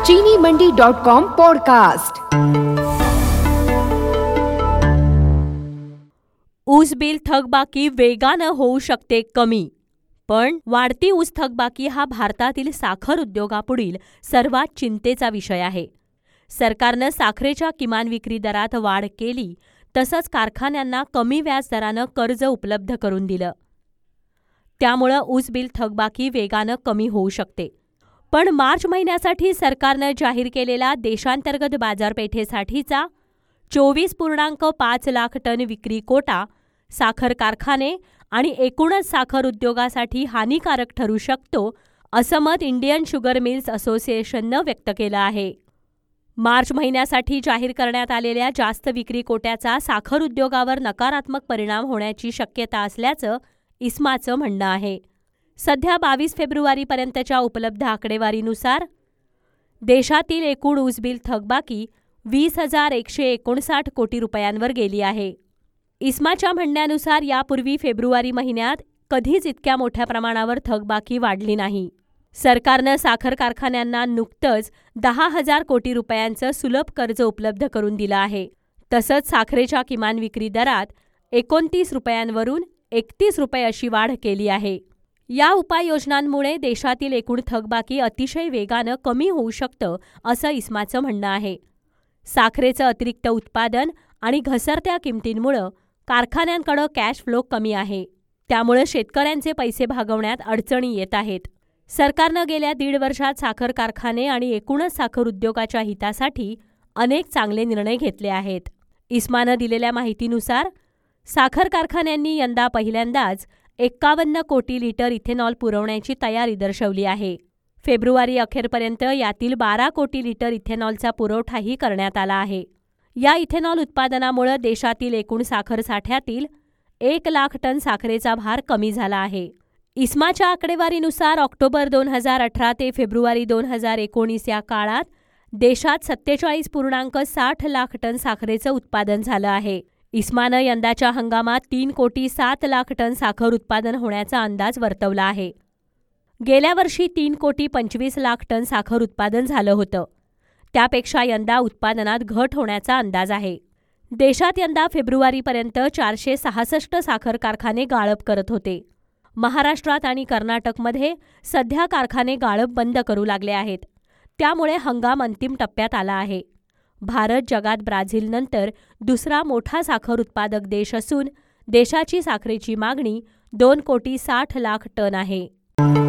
चीनीमंडी.com podcast. ऊस bill थकबाकी वेगानं होऊ शकते कमी, पण वाढती ऊस थकबाकी हा भारतातील साखर उद्योगापुढील सर्वात चिंतेचा विषय आहे. सरकारनं साखरेच्या किमान विक्री दरात वाढ केली, तसंच कारखान्यांना कमी व्याज दरानं कर्ज उपलब्ध करून दिलं. त्यामुळं ऊस बिल थकबाकी वेगानं कमी होऊ शकते. पण मार्च महिन्यासाठी सरकारनं जाहीर केलेला देशांतर्गत बाजारपेठेसाठीचा 24.5 लाख टन विक्री कोटा साखर कारखाने आणि एकूणच साखर उद्योगासाठी हानीकारक ठरू शकतो, असं मत इंडियन शुगर मिल्स असोसिएशननं व्यक्त केलं आहे. मार्च महिन्यासाठी जाहीर करण्यात आलेल्या जास्त विक्री कोट्याचा साखर उद्योगावर नकारात्मक परिणाम होण्याची शक्यता असल्याचं इस्माचं म्हणणं आहे. सध्या 22 फेब्रुवारीपर्यंतच्या उपलब्ध आकडेवारीनुसार देशातील एकूण ऊस बिल थकबाकी 20,159 कोटी रुपयांवर गेली आहे. इस्माच्या म्हणण्यानुसार यापूर्वी फेब्रुवारी महिन्यात कधीच इतक्या मोठ्या प्रमाणावर थकबाकी वाढली नाही. सरकारनं साखर कारखान्यांना नुकतंच 10,000 कोटी रुपयांचं सुलभ कर्ज उपलब्ध करून दिलं आहे. तसंच साखरेच्या किमान विक्री दरात 29 रुपयांवरून 31 रुपये अशी वाढ केली आहे. या उपाययोजनांमुळे देशातील एकूण थकबाकी अतिशय वेगानं कमी होऊ शकतं, असं इस्माचं म्हणणं आहे. साखरेचं अतिरिक्त उत्पादन आणि घसरत्या किमतींमुळं कारखान्यांकडं कॅश फ्लो कमी आहे. त्यामुळे शेतकऱ्यांचे पैसे भागवण्यात अडचणी येत आहेत. सरकारनं गेल्या 1.5 वर्षात साखर कारखाने आणि एकूणच साखर उद्योगाच्या हितासाठी अनेक चांगले निर्णय घेतले आहेत. इस्मानं दिलेल्या माहितीनुसार साखर कारखान्यांनी यंदा पहिल्यांदाच 51 कोटी लिटर इथेनॉल पुरवण्याची तयारी दर्शवली आहे. फेब्रुवारी अखेरपर्यंत यातील 12 कोटी लिटर इथेनॉलचा पुरवठाही करण्यात आला आहे. या इथेनॉल उत्पादनामुळे देशातील एकूण साखर साठ्यातील 1 लाख टन साखरेचा भार कमी झाला आहे. इस्माच्या आकडेवारीनुसार ऑक्टोबर 2018 ते फेब्रुवारी 2019 या काळात देशात 47.60 लाख टन साखरेचं उत्पादन झालं आहे. इस्मानं यंदाच्या हंगामात 3,07 टन साखर उत्पादन होण्याचा अंदाज वर्तवला आहे. गेल्या वर्षी 3,25 टन साखर उत्पादन झालं होतं. त्यापेक्षा यंदा उत्पादनात घट होण्याचा अंदाज आहे. देशात यंदा फेब्रुवारीपर्यंत 466 साखर कारखाने गाळप करत होते. महाराष्ट्रात आणि कर्नाटकमध्ये सध्या कारखाने गाळप बंद करू लागले आहेत. त्यामुळे हंगाम अंतिम टप्प्यात आला आहे. भारत जगात ब्राझीलनंतर दुसरा मोठा साखर उत्पादक देश असून देशाची साखरेची मागणी 2,60 लाख टन आहे.